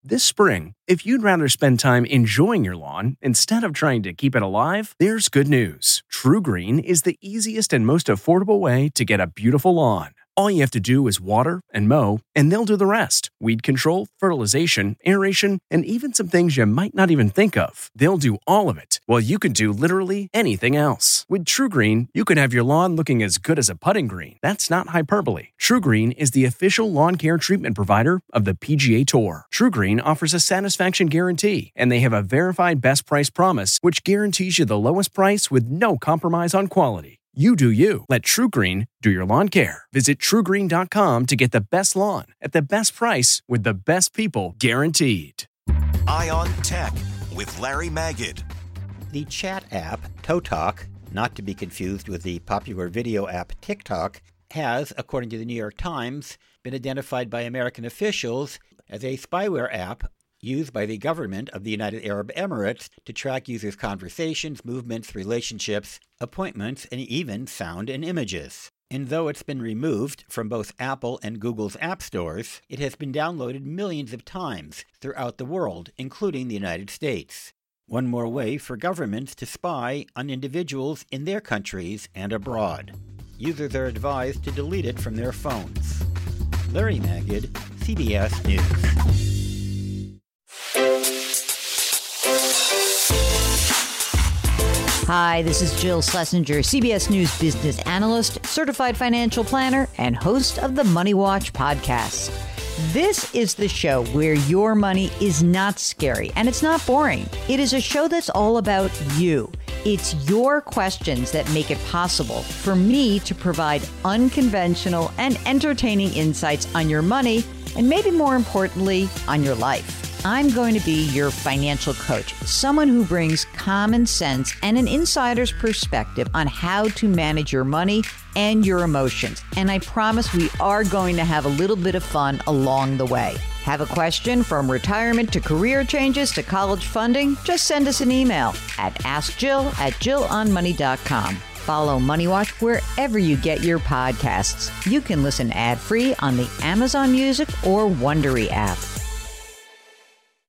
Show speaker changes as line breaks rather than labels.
This spring, if you'd rather spend time enjoying your lawn instead of trying to keep it alive, there's good news. TruGreen is the easiest and most affordable way to get a beautiful lawn. All you have to do is water and mow, and they'll do the rest. Weed control, fertilization, aeration, and even some things you might not even think of. They'll do all of it, while you can do literally anything else. With TruGreen, you can have your lawn looking as good as a putting green. That's not hyperbole. TruGreen is the official lawn care treatment provider of the PGA Tour. TruGreen offers a satisfaction guarantee, and they have a verified best price promise, which guarantees you the lowest price with no compromise on quality. You do you. Let TruGreen do your lawn care. Visit TruGreen.com to get the best lawn at the best price with the best people guaranteed.
Eye on Tech with Larry Magid.
The chat app, ToTalk, not to be confused with the popular video app TikTok, has, according to the New York Times, been identified by American officials as a spyware app used by the government of the United Arab Emirates to track users' conversations, movements, relationships, appointments, and even sound and images. And though it's been removed from both Apple and Google's app stores, it has been downloaded millions of times throughout the world, including the United States. One more way for governments to spy on individuals in their countries and abroad. Users are advised to delete it from their phones. Larry Magid, CBS News.
Hi, this is Jill Schlesinger, CBS News business analyst, certified financial planner, and host of the Money Watch podcast. This is the show where your money is not scary and it's not boring. It is a show that's all about you. It's your questions that make it possible for me to provide unconventional and entertaining insights on your money and maybe more importantly, on your life. I'm going to be your financial coach, someone who brings common sense and an insider's perspective on how to manage your money and your emotions. And I promise we are going to have a little bit of fun along the way. Have a question from retirement to career changes to college funding? Just send us an email at askjill@jillonmoney.com. Follow Money Watch wherever you get your podcasts. You can listen ad-free on the Amazon Music or Wondery app.